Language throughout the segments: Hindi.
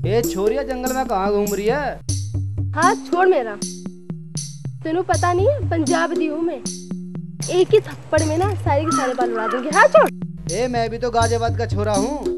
ये छोरिया जंगल में कहाँ घूम रही है? हाथ छोड़ मेरा, तेनू पता नहीं है पंजाब दी हूँ मैं। एक ही थप्पड़ में ना सारे के सारे बाल उड़ा दूंगी। हाथ छोड़। मैं भी तो गाजियाबाद का छोरा हूँ।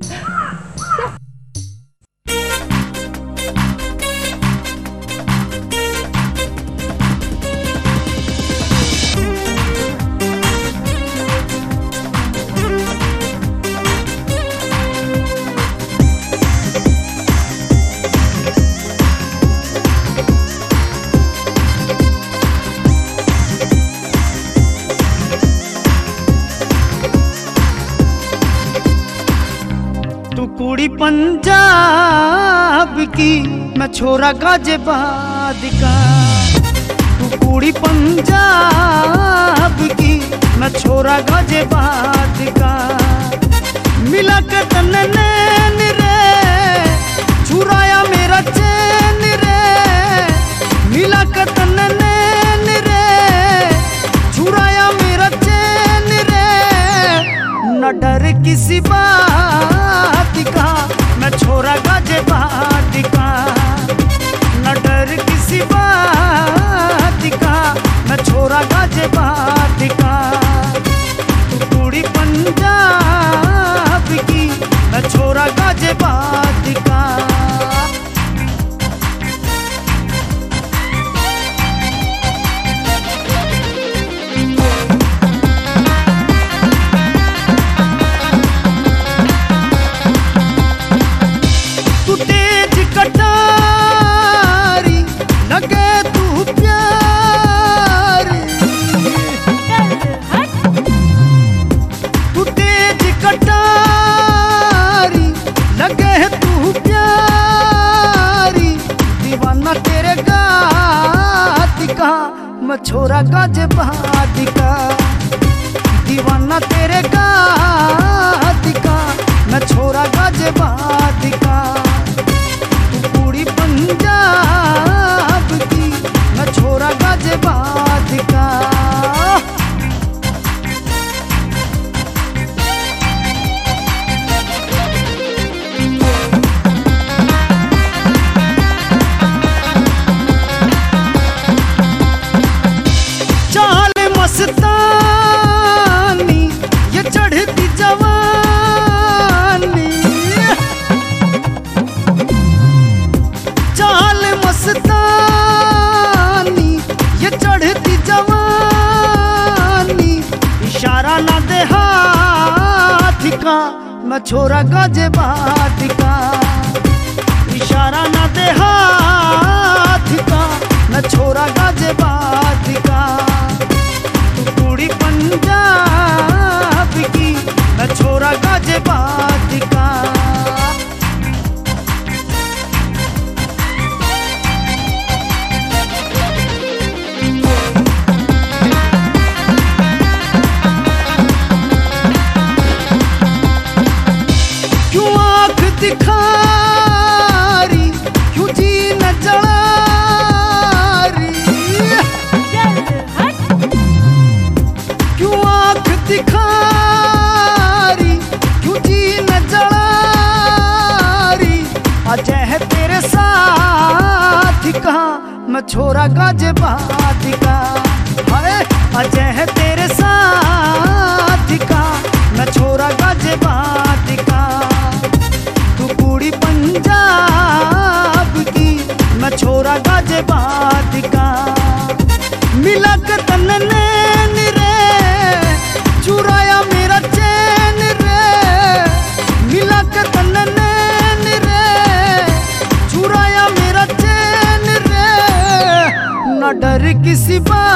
कुड़ी पंजाब की मैं छोरा गाजियाबाद का। तू कुड़ी पंजाब की मैं छोरा गाजियाबाद का। मिला के तन्ने नैन रे चुराया मेरा चैन रे। मिला के तन्ने नैन रे चुराया मेरा चैन रे। न डर किसी बात का मैं छोरा गाजियाबाद का। न डर किसी बात का मैं छोरा गाजियाबाद का। तू कुड़ी पंजाब की मैं छोरा गाजियाबाद का। मैं छोरा गाजियाबाद का। दीवाना तेरे गात का मैं छोरा गाजियाबाद का। तू कुड़ी पंजाब की मैं छोरा गाजियाबाद का। मस्तानी ये चढ़ती जवानी। चाल मस्तानी ये चढ़ती जवानी। इशारा ना दे हाथ का मैं छोरा गाजियाबाद का। इशारा ना दे हाथ का मैं छोरा गाजियाबाद का। कुड़ी पंजाब की मैं छोरा गाजियाबाद का। क्यों आँख दिखा रही, क्यों जी न जला रही। क्यों आँख दिखा रही, क्यों जी न जला रही। अजय है तेरे साथ का मैं छोरा गाजियाबाद का। हाय अजय है तेरे साथ का मैं छोरा गाजियाबाद का। तू कुड़ी पंजाब की मैं छोरा गाजियाबाद का। मिला के तन्ने नैन रे चुराया मेरा चैन रे। मिला के तन्ने नैन रे चुराया मेरा चैन रे। न डर किसी बात